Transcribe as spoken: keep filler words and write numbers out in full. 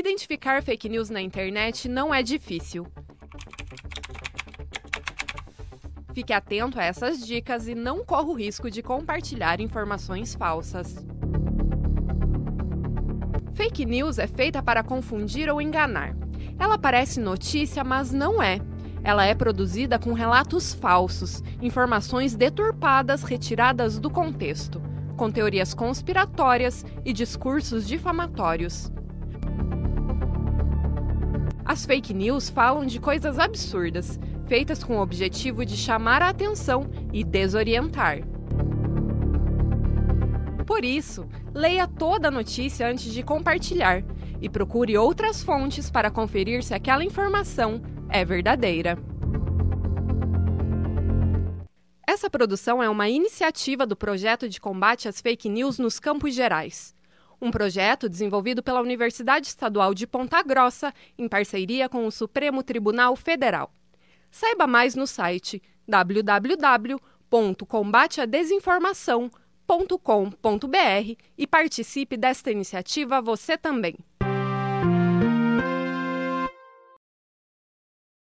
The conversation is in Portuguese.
Identificar fake news na internet não é difícil. Fique atento a essas dicas e não corra o risco de compartilhar informações falsas. Fake news é feita para confundir ou enganar. Ela parece notícia, mas não é. Ela é produzida com relatos falsos, informações deturpadas retiradas do contexto, com teorias conspiratórias e discursos difamatórios. As fake news falam de coisas absurdas, feitas com o objetivo de chamar a atenção e desorientar. Por isso, leia toda a notícia antes de compartilhar e procure outras fontes para conferir se aquela informação é verdadeira. Essa produção é uma iniciativa do Projeto de Combate às Fake News nos Campos Gerais. Um projeto desenvolvido pela Universidade Estadual de Ponta Grossa, em parceria com o Supremo Tribunal Federal. Saiba mais no site w w w ponto combate a desinformação ponto com ponto b r e participe desta iniciativa você também.